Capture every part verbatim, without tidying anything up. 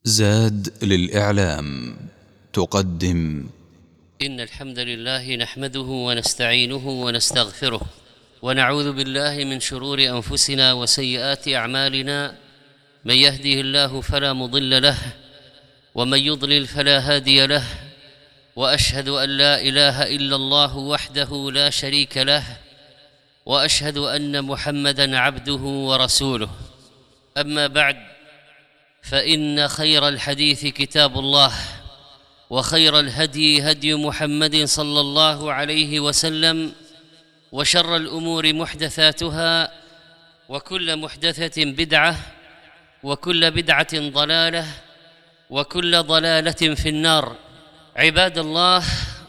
زاد للإعلام تقدم. إن الحمد لله نحمده ونستعينه ونستغفره ونعوذ بالله من شرور أنفسنا وسيئات أعمالنا. من يهده الله فلا مضل له ومن يضلل فلا هادي له، وأشهد أن لا إله إلا الله وحده لا شريك له، وأشهد أن محمدًا عبده ورسوله. أما بعد، فإن خير الحديث كتاب الله، وخير الهدي هدي محمد صلى الله عليه وسلم، وشر الأمور محدثاتها، وكل محدثة بدعة، وكل بدعة ضلالة، وكل ضلالة في النار. عباد الله،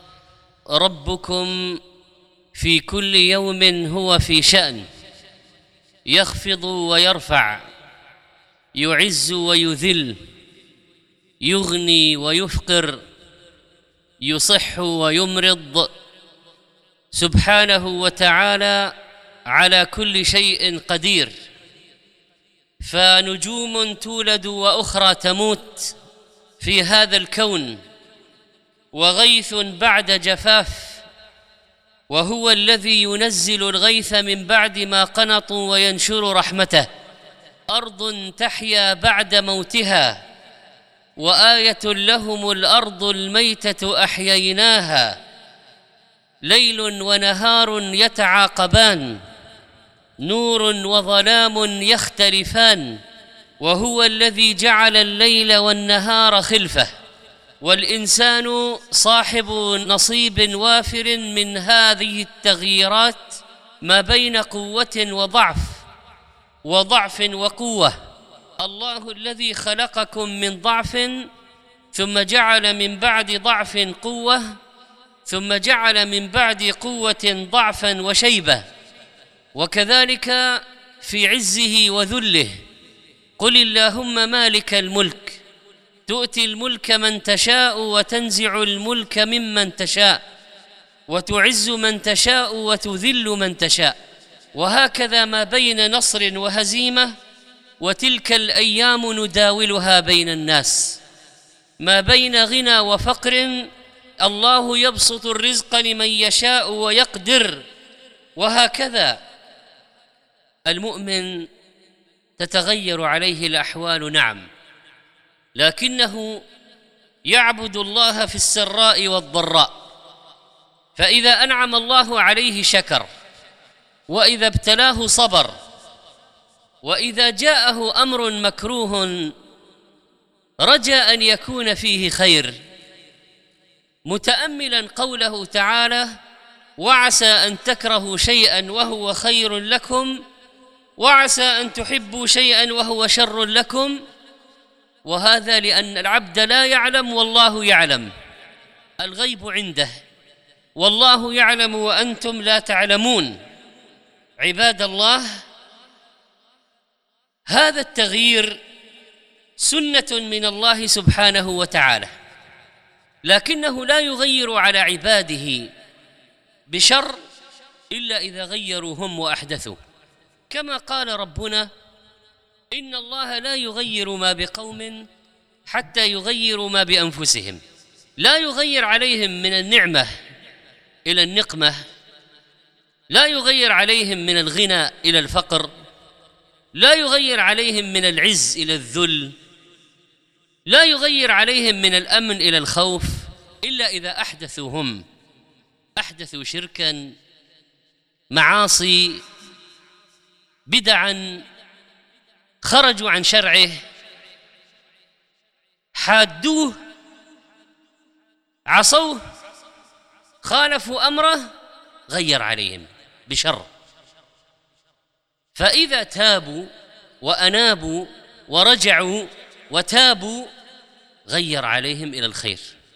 ربكم في كل يوم هو في شأن، يخفض ويرفع، يعز ويذل، يغني ويفقر، يصح ويمرض، سبحانه وتعالى على كل شيء قدير. فنجوم تولد وأخرى تموت في هذا الكون، وغيث بعد جفاف، وهو الذي ينزل الغيث من بعد ما قنطوا وينشر رحمته. أرض تحيا بعد موتها، وآية لهم الأرض الميتة أحييناها، ليل ونهار يتعاقبان، نور وظلام يختلفان، وهو الذي جعل الليل والنهار خلفة، والإنسان صاحب نصيب وافر من هذه التغييرات ما بين قوة وضعف، وضعف وقوة. الله الذي خلقكم من ضعف ثم جعل من بعد ضعف قوة، ثم جعل من بعد قوة ضعفا وشيبة، وكذلك في عزه وذله. قل اللهم مالك الملك تؤتي الملك من تشاء وتنزع الملك ممن تشاء، وتعز من تشاء وتذل من تشاء، وهكذا ما بين نصر وهزيمة. وتلك الأيام نداولها بين الناس، ما بين غنى وفقر. الله يبسط الرزق لمن يشاء ويقدر، وهكذا المؤمن تتغير عليه الأحوال، نعم، لكنه يعبد الله في السراء والضراء. فإذا أنعم الله عليه شكر، وإذا ابتلاه صبر، وإذا جاءه أمر مكروه رجى أن يكون فيه خير، متأملا قوله تعالى: وعسى أن تكرهوا شيئا وهو خير لكم، وعسى أن تحبوا شيئا وهو شر لكم. وهذا لأن العبد لا يعلم والله يعلم، الغيب عنده، والله يعلم وأنتم لا تعلمون. عباد الله، هذا التغيير سنة من الله سبحانه وتعالى، لكنه لا يغير على عباده بشر إلا إذا غيروا هم وأحدثوا، كما قال ربنا: إن الله لا يغير ما بقوم حتى يغيروا ما بأنفسهم. لا يغير عليهم من النعمة إلى النقمة، لا يغير عليهم من الغنى إلى الفقر، لا يغير عليهم من العز إلى الذل، لا يغير عليهم من الأمن إلى الخوف، إلا إذا أحدثوا هم، أحدثوا شركاً، معاصي، بدعاً، خرجوا عن شرعه، حادوه، عصوه، خالفوا أمره، غير عليهم بشر. فإذا تابوا وأنابوا ورجعوا وتابوا غير عليهم إلى الخير،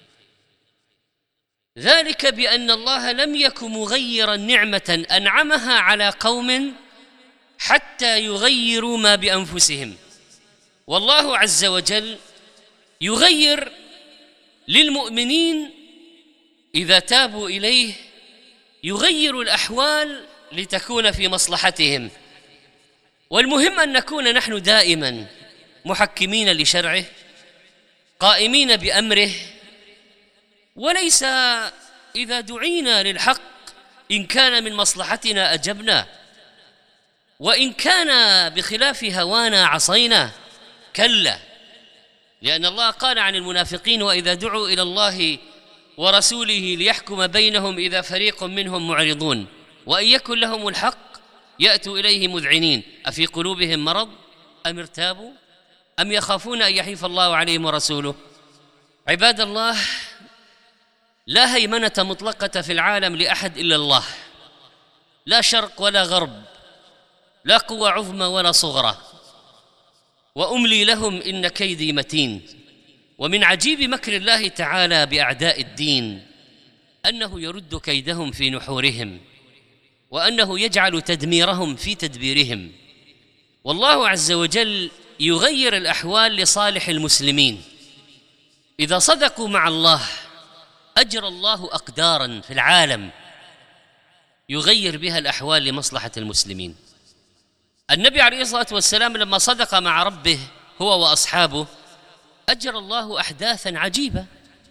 ذلك بأن الله لم يكن مغيرا نعمة أنعمها على قوم حتى يغيروا ما بأنفسهم. والله عز وجل يغير للمؤمنين إذا تابوا إليه، يغير الأحوال لتكون في مصلحتهم. والمهم أن نكون نحن دائما محكمين لشرعه، قائمين بأمره، وليس إذا دعينا للحق إن كان من مصلحتنا أجبنا، وإن كان بخلاف هوانا عصينا. كلا، لأن الله قال عن المنافقين: وإذا دعوا إلى الله ورسوله ليحكم بينهم إذا فريق منهم معرضون وإن يكن لهم الحق يأتوا إليه مذعنين أفي قلوبهم مرض أم ارتابوا أم يخافون أن يحيف الله عليهم ورسوله. عباد الله، لا هيمنة مطلقة في العالم لأحد إلا الله، لا شرق ولا غرب، لا قوة عظمى ولا صغرى. وأملي لهم إن كيدي متين. ومن عجيب مكر الله تعالى بأعداء الدين أنه يرد كيدهم في نحورهم، وأنه يجعل تدميرهم في تدبيرهم. والله عز وجل يغير الأحوال لصالح المسلمين. إذا صدقوا مع الله أجرى الله أقداراً في العالم يغير بها الأحوال لمصلحة المسلمين. النبي عليه الصلاة والسلام لما صدق مع ربه هو وأصحابه أجرى الله أحداثاً عجيبة،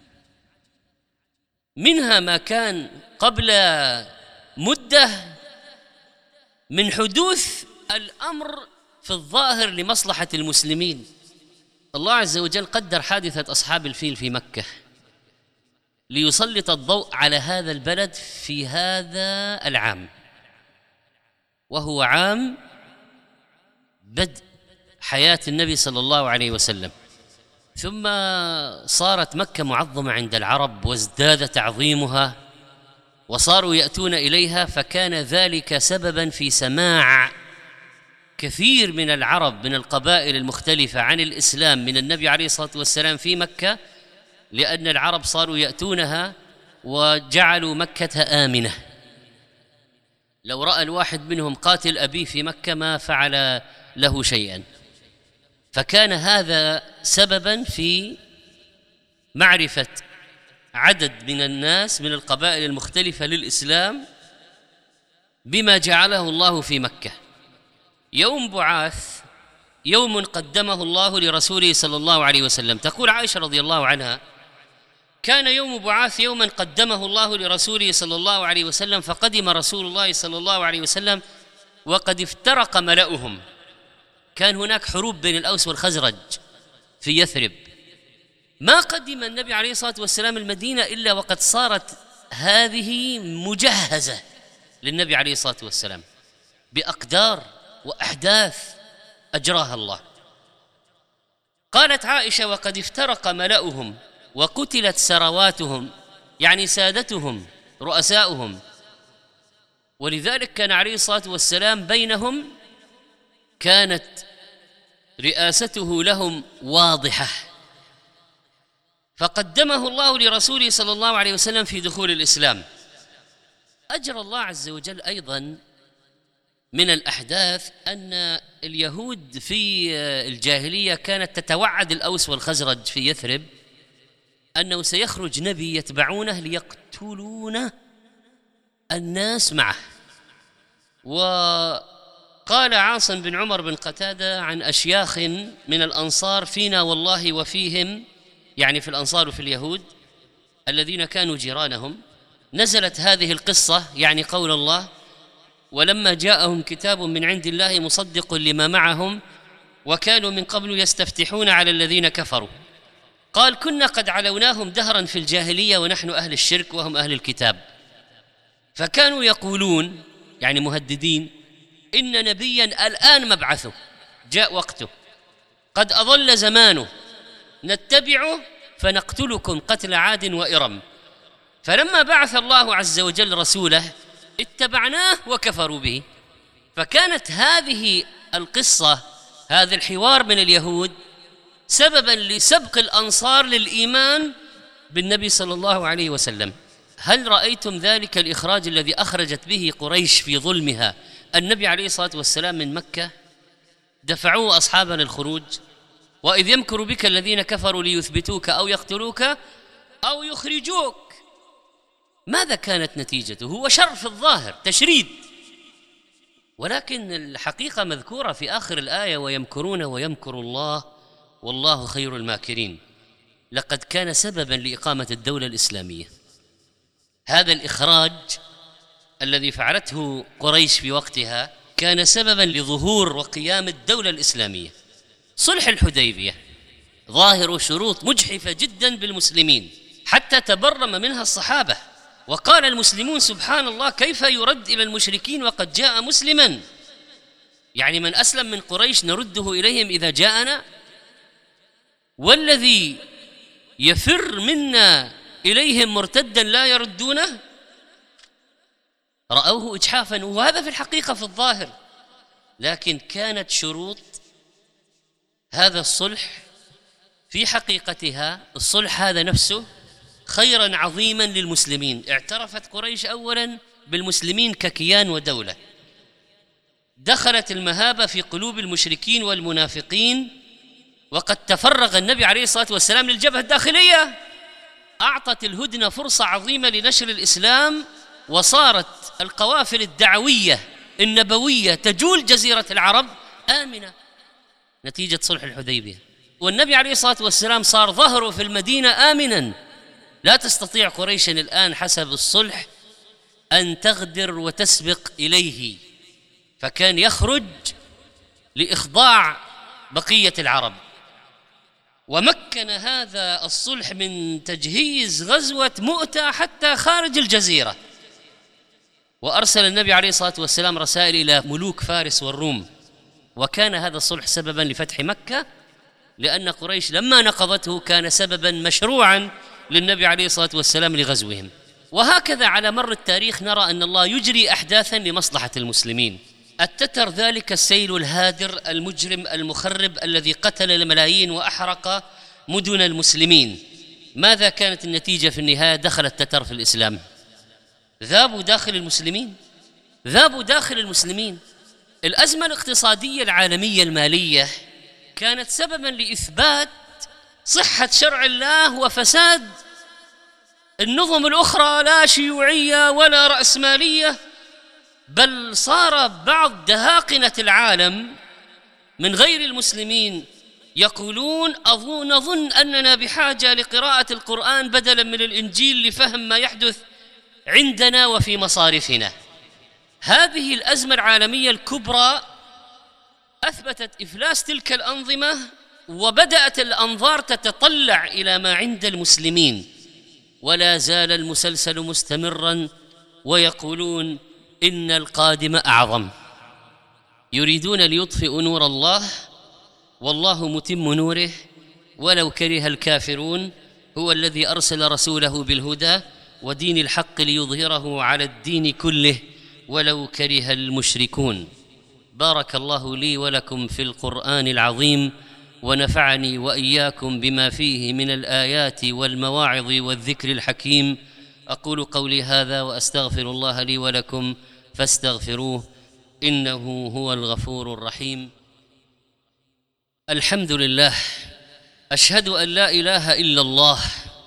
منها ما كان قبل مدة من حدوث الأمر في الظاهر لمصلحة المسلمين. الله عز وجل قدر حادثة أصحاب الفيل في مكة ليسلط الضوء على هذا البلد في هذا العام، وهو عام بدء حياة النبي صلى الله عليه وسلم. ثم صارت مكة معظمة عند العرب وازداد تعظيمها وصاروا يأتون إليها، فكان ذلك سبباً في سماع كثير من العرب من القبائل المختلفة عن الإسلام من النبي عليه الصلاة والسلام في مكة، لأن العرب صاروا يأتونها وجعلوا مكة آمنة. لو رأى الواحد منهم قاتل أبيه في مكة ما فعل له شيئاً. فكان هذا سبباً في معرفة عدد من الناس من القبائل المختلفة للإسلام بما جعله الله في مكة. يوم بعاث يوم قدمه الله لرسوله صلى الله عليه وسلم. تقول عائشة رضي الله عنها: كان يوم بعاث يوما قدمه الله لرسوله صلى الله عليه وسلم، فقدم رسول الله صلى الله عليه وسلم وقد افترق ملأهم. كان هناك حروب بين الأوس والخزرج في يثرب. ما قدم النبي عليه الصلاة والسلام المدينة إلا وقد صارت هذه مجهزة للنبي عليه الصلاة والسلام بأقدار وأحداث أجراها الله. قالت عائشة: وقد افترق ملأهم وقتلت سرواتهم، يعني سادتهم رؤساؤهم. ولذلك كان عليه الصلاة والسلام بينهم، كانت رئاسته لهم واضحة، فقدمه الله لرسوله صلى الله عليه وسلم في دخول الإسلام. أجرى الله عز وجل أيضاً من الأحداث أن اليهود في الجاهلية كانت تتوعد الأوس والخزرج في يثرب أنه سيخرج نبي يتبعونه ليقتلون الناس معه. وقال عاصم بن عمر بن قتادة عن أشياخ من الأنصار: فينا والله وفيهم، يعني في الأنصار وفي اليهود الذين كانوا جيرانهم، نزلت هذه القصة، يعني قول الله: ولما جاءهم كتاب من عند الله مصدق لما معهم وكانوا من قبل يستفتحون على الذين كفروا. قال: كنا قد علوناهم دهرا في الجاهلية ونحن أهل الشرك وهم أهل الكتاب، فكانوا يقولون، يعني مهددين: إن نبيا الآن مبعثه، جاء وقته، قد أضل زمانه، نتبعه فنقتلكم قتل عاد وإرم. فلما بعث الله عز وجل رسوله اتبعناه وكفروا به. فكانت هذه القصة، هذا الحوار من اليهود، سبباً لسبق الأنصار للإيمان بالنبي صلى الله عليه وسلم. هل رأيتم ذلك الإخراج الذي أخرجت به قريش في ظلمها النبي عليه الصلاة والسلام من مكة؟ دفعوه أصحابنا الخروج. وإذ يمكر بك الذين كفروا ليثبتوك أو يقتلوك أو يخرجوك. ماذا كانت نتيجته؟ هو شر في الظاهر، تشريد، ولكن الحقيقة مذكورة في آخر الآية: ويمكرون ويمكر الله والله خير الماكرين. لقد كان سببا لإقامة الدولة الإسلامية. هذا الإخراج الذي فعلته قريش في وقتها كان سببا لظهور وقيام الدولة الإسلامية. صلح الحديبية ظاهر شروط مجحفة جدا بالمسلمين حتى تبرم منها الصحابة، وقال المسلمون سبحان الله كيف يرد إلى المشركين وقد جاء مسلما، يعني من أسلم من قريش نرده إليهم إذا جاءنا، والذي يفر منا إليهم مرتدا لا يردونه. رأوه إجحافا، وهذا في الحقيقة في الظاهر، لكن كانت شروط هذا الصلح في حقيقتها الصلح هذا نفسه خيرا عظيما للمسلمين. اعترفت قريش أولا بالمسلمين ككيان ودولة، دخلت المهابة في قلوب المشركين والمنافقين، وقد تفرغ النبي عليه الصلاة والسلام للجبهة الداخلية، أعطت الهدنة فرصة عظيمة لنشر الإسلام، وصارت القوافل الدعوية النبوية تجول جزيرة العرب آمنة نتيجة صلح الحديبية. والنبي عليه الصلاة والسلام صار ظهره في المدينة آمنا، لا تستطيع قريش الآن حسب الصلح أن تغدر وتسبق إليه، فكان يخرج لإخضاع بقية العرب. ومكن هذا الصلح من تجهيز غزوة مؤتة حتى خارج الجزيرة، وأرسل النبي عليه الصلاة والسلام رسائل إلى ملوك فارس والروم، وكان هذا الصلح سببا لفتح مكة، لأن قريش لما نقضته كان سببا مشروعا للنبي عليه الصلاة والسلام لغزوهم. وهكذا على مر التاريخ نرى أن الله يجري أحداثا لمصلحة المسلمين. التتر ذلك السيل الهادر المجرم المخرب الذي قتل الملايين وأحرق مدن المسلمين، ماذا كانت النتيجة في النهاية؟ دخل التتر في الإسلام، ذابوا داخل المسلمين، ذابوا داخل المسلمين. الأزمة الاقتصادية العالمية المالية كانت سببا لإثبات صحة شرع الله وفساد النظم الأخرى، لا شيوعية ولا رأسمالية، بل صار بعض دهاقنة العالم من غير المسلمين يقولون أظن نظن أننا بحاجة لقراءة القرآن بدلا من الإنجيل لفهم ما يحدث عندنا وفي مصارفنا. هذه الأزمة العالمية الكبرى أثبتت إفلاس تلك الأنظمة، وبدأت الأنظار تتطلع إلى ما عند المسلمين، ولا زال المسلسل مستمرا، ويقولون إن القادم أعظم. يريدون ليطفئوا نور الله والله متم نوره ولو كره الكافرون، هو الذي أرسل رسوله بالهدى ودين الحق ليظهره على الدين كله ولو كره المشركون. بارك الله لي ولكم في القرآن العظيم، ونفعني وإياكم بما فيه من الآيات والمواعظ والذكر الحكيم. أقول قولي هذا وأستغفر الله لي ولكم فاستغفروه إنه هو الغفور الرحيم. الحمد لله، أشهد أن لا إله إلا الله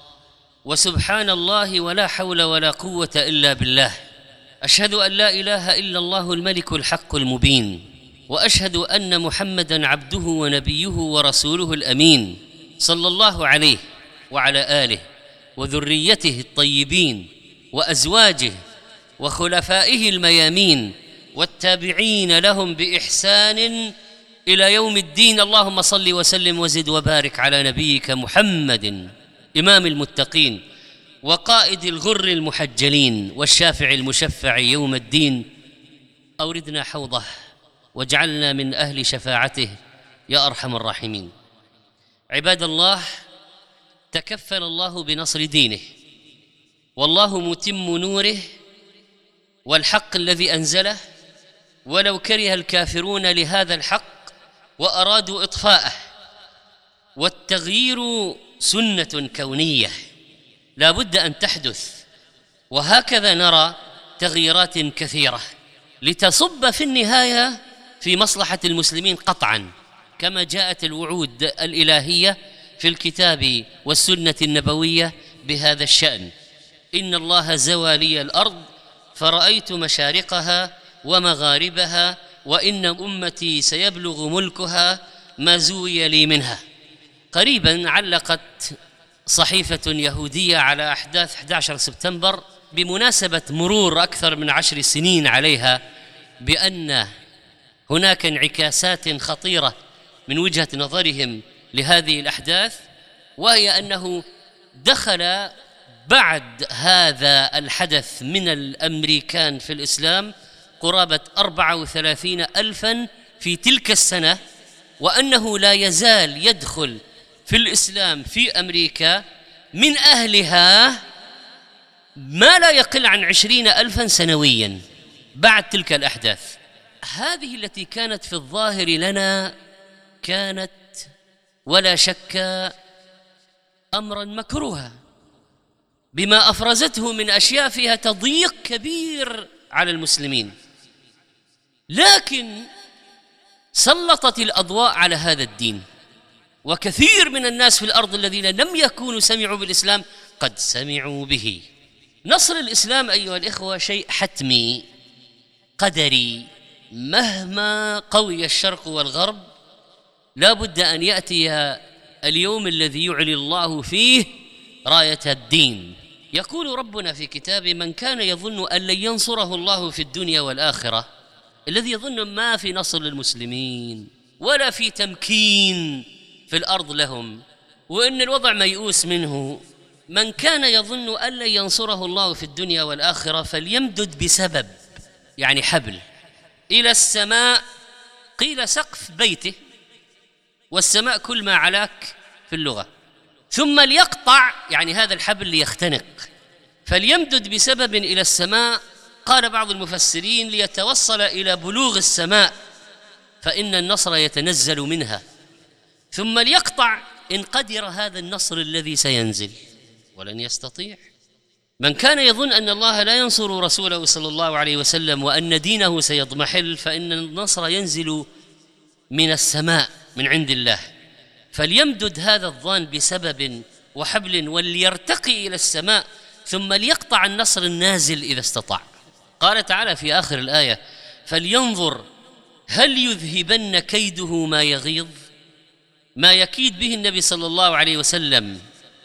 وسبحان الله ولا حول ولا قوة إلا بالله. أشهد أن لا إله إلا الله الملك الحق المبين، وأشهد أن محمدًا عبده ونبيه ورسوله الأمين، صلى الله عليه وعلى آله وذريته الطيبين وأزواجه وخلفائه الميامين والتابعين لهم بإحسان إلى يوم الدين. اللهم صل وسلم وزد وبارك على نبيك محمد إمام المتقين وقائد الغر المحجلين والشافع المشفع يوم الدين. أوردنا حوضه واجعلنا من أهل شفاعته يا أرحم الراحمين. عباد الله، تكفل الله بنصر دينه، والله متم نوره والحق الذي أنزله، ولو كره الكافرون لهذا الحق وأرادوا إطفاءه. والتغيير سنة كونية لا بد أن تحدث، وهكذا نرى تغييرات كثيرة لتصب في النهاية في مصلحة المسلمين قطعا، كما جاءت الوعود الإلهية في الكتاب والسنة النبوية بهذا الشأن. إن الله زوى لي الأرض فرأيت مشارقها ومغاربها، وإن أمتي سيبلغ ملكها ما زوي لي منها. قريبا علقت صحيفة يهودية على أحداث أحد عشر سبتمبر بمناسبة مرور أكثر من عشر سنين عليها، بأن هناك انعكاسات خطيرة من وجهة نظرهم لهذه الأحداث، وهي أنه دخل بعد هذا الحدث من الأمريكان في الإسلام قرابة أربعة وثلاثين ألفاً في تلك السنة، وأنه لا يزال يدخل في الإسلام في أمريكا من أهلها ما لا يقل عن عشرين ألفاً سنوياً بعد تلك الأحداث. هذه التي كانت في الظاهر لنا كانت ولا شك أمراً مكروها بما أفرزته من أشياء فيها تضييق كبير على المسلمين، لكن سلطت الأضواء على هذا الدين، وكثير من الناس في الأرض الذين لم يكونوا سمعوا بالإسلام قد سمعوا به. نصر الإسلام أيها الإخوة شيء حتمي قدري، مهما قوي الشرق والغرب لا بد أن يأتي اليوم الذي يعلي الله فيه راية الدين. يقول ربنا في كتابه: من كان يظن أن لن ينصره الله في الدنيا والآخرة، الذي يظن ما في نصر للمسلمين ولا في تمكين في الأرض لهم، وإن الوضع ميؤوس منه، من كان يظن أن لن ينصره الله في الدنيا والآخرة فليمدد بسبب، يعني حبل، إلى السماء، قيل سقف بيته، والسماء كل ما علاك في اللغة، ثم ليقطع، يعني هذا الحبل ليختنق، فليمدد بسبب إلى السماء. قال بعض المفسرين: ليتوصل إلى بلوغ السماء فإن النصر يتنزل منها، ثم ليقطع إن قدر هذا النصر الذي سينزل، ولن يستطيع. من كان يظن أن الله لا ينصر رسوله صلى الله عليه وسلم وأن دينه سيضمحل، فإن النصر ينزل من السماء من عند الله، فليمدد هذا الظان بسبب وحبل وليرتقي إلى السماء، ثم ليقطع النصر النازل إذا استطاع. قال تعالى في آخر الآية: فلينظر هل يذهبن كيده ما يغيظ. ما يكيد به النبي صلى الله عليه وسلم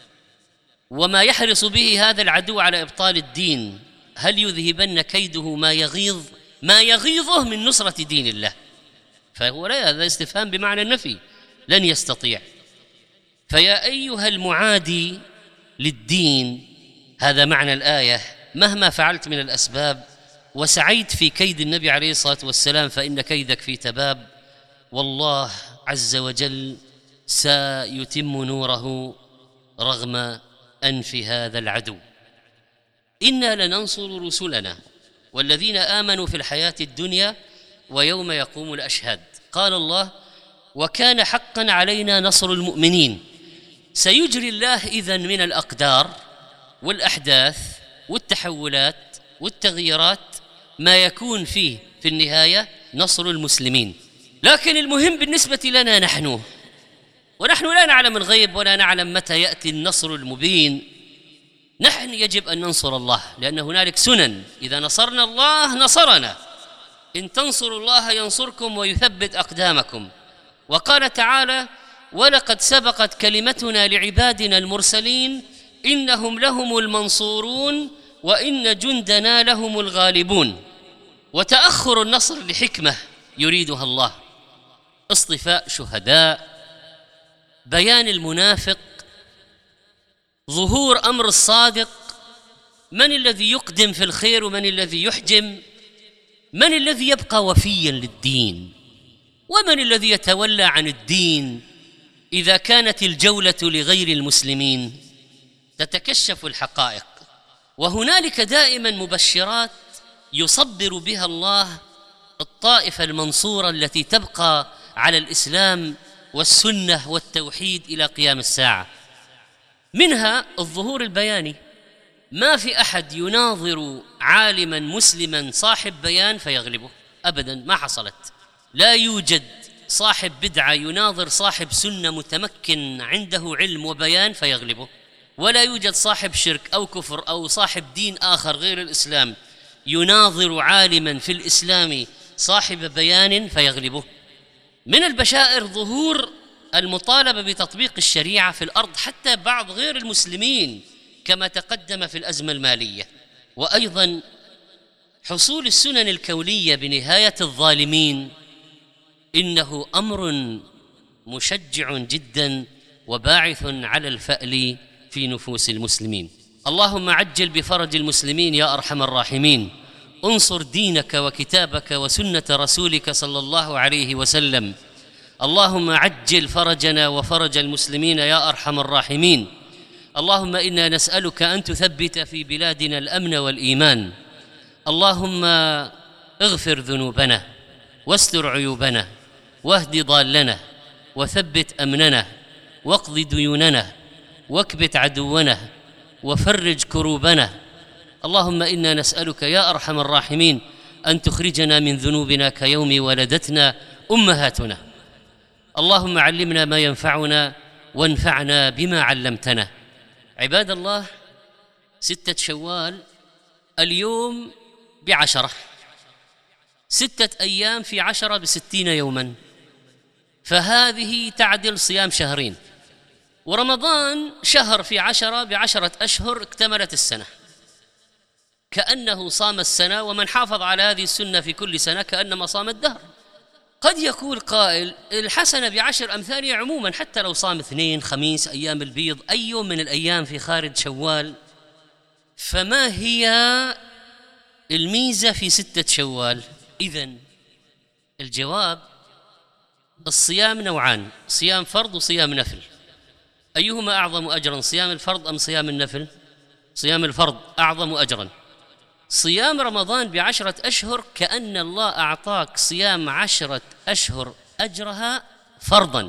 وما يحرص به هذا العدو على إبطال الدين، هل يذهبن كيده ما يغيظ، ما يغيظه من نصرة دين الله. فهو لا، هذا استفهام بمعنى النفي، لن يستطيع. فيا أيها المعادي للدين، هذا معنى الآية، مهما فعلت من الأسباب وسعيت في كيد النبي عليه الصلاة والسلام فإن كيدك في تباب، والله عز وجل سيتم نوره رغم أنف هذا العدو. إنا لننصر رسلنا والذين آمنوا في الحياة الدنيا ويوم يقوم الأشهاد. قال الله: وكان حقا علينا نصر المؤمنين. سيجري الله إذن من الأقدار والأحداث والتحولات والتغييرات ما يكون فيه في النهاية نصر المسلمين. لكن المهم بالنسبة لنا نحن، ونحن لا نعلم الغيب ولا نعلم متى يأتي النصر المبين، نحن يجب أن ننصر الله، لأن هنالك سنن: إذا نصرنا الله نصرنا، إن تنصروا الله ينصركم ويثبت أقدامكم. وقال تعالى: ولقد سبقت كلمتنا لعبادنا المرسلين إنهم لهم المنصورون وإن جندنا لهم الغالبون. وتأخر النصر لحكمة يريدها الله: اصطفاء شهداء، بيان المنافق، ظهور أمر الصادق، من الذي يقدم في الخير ومن الذي يحجم، من الذي يبقى وفيا للدين ومن الذي يتولى عن الدين إذا كانت الجولة لغير المسلمين. تتكشف الحقائق، وهنالك دائما مبشرات يصبر بها الله الطائفة المنصورة التي تبقى على الإسلام والسنة والتوحيد إلى قيام الساعة. منها الظهور البياني، ما في أحد يناظر عالما مسلما صاحب بيان فيغلبه أبدا، ما حصلت. لا يوجد صاحب بدعة يناظر صاحب سنة متمكن عنده علم وبيان فيغلبه، ولا يوجد صاحب شرك أو كفر أو صاحب دين آخر غير الإسلام يناظر عالما في الإسلام صاحب بيان فيغلبه. من البشائر ظهور المطالبة بتطبيق الشريعة في الأرض حتى بعض غير المسلمين كما تقدم في الأزمة المالية، وأيضا حصول السنن الكونية بنهاية الظالمين إنه أمر مشجع جدا وباعث على الفأل في نفوس المسلمين. اللهم عجل بفرج المسلمين يا أرحم الراحمين، انصر دينك وكتابك وسنة رسولك صلى الله عليه وسلم. اللهم عجل فرجنا وفرج المسلمين يا أرحم الراحمين. اللهم إنا نسألك أن تثبت في بلادنا الأمن والإيمان. اللهم اغفر ذنوبنا واستر عيوبنا واهد ضالنا وثبت أمننا واقض ديوننا واكبت عدونا وفرج كروبنا. اللهم إنا نسألك يا أرحم الراحمين أن تخرجنا من ذنوبنا كيوم ولدتنا أمهاتنا. اللهم علمنا ما ينفعنا وانفعنا بما علمتنا. عباد الله، ستة شوال اليوم بعشرة، ستة أيام في عشرة بستين يوما، فهذه تعدل صيام شهرين. ورمضان شهر في عشرة بعشرة أشهر اكتملت السنة، كأنه صام السنة، ومن حافظ على هذه السنة في كل سنة كأنما صام الدهر. قد يقول قائل الحسنة بعشر أمثالها عموما، حتى لو صام اثنين خميس أيام البيض أي يوم من الأيام في خارج شوال، فما هي الميزة في ستة شوال؟ إذن الجواب الصيام نوعان، صيام فرض وصيام نفل. أيهما أعظم أجرا، صيام الفرض أم صيام النفل؟ صيام الفرض أعظم أجرا. صيام رمضان بعشرة أشهر كأن الله أعطاك صيام عشرة أشهر أجرها فرضا،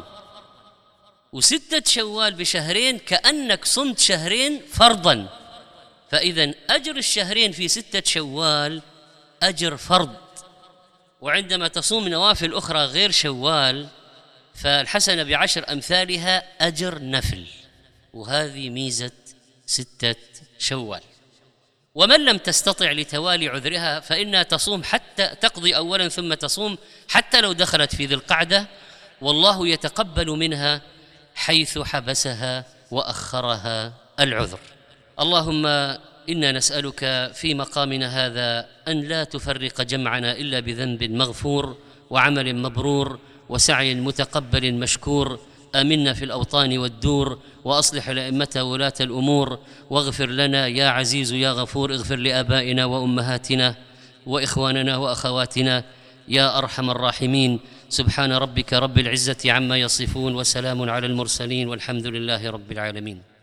وستة شوال بشهرين كأنك صمت شهرين فرضا. فإذن أجر الشهرين في ستة شوال أجر فرض، وعندما تصوم نوافل أخرى غير شوال فالحسنة بعشر أمثالها أجر نفل، وهذه ميزة ستة شوال. ومن لم تستطع لتوالي عذرها فإنها تصوم حتى تقضي أولا ثم تصوم حتى لو دخلت في ذي القعدة، والله يتقبل منها حيث حبسها وأخرها العذر. اللهم إنا نسألك في مقامنا هذا أن لا تفرق جمعنا إلا بذنب مغفور وعمل مبرور وسعي متقبل مشكور. آمنا في الأوطان والدور، وأصلح الأئمة وولاة الأمور، واغفر لنا يا عزيز يا غفور. اغفر لآبائنا وأمهاتنا وإخواننا وأخواتنا يا أرحم الراحمين. سبحان ربك رب العزة عما يصفون، وسلام على المرسلين، والحمد لله رب العالمين.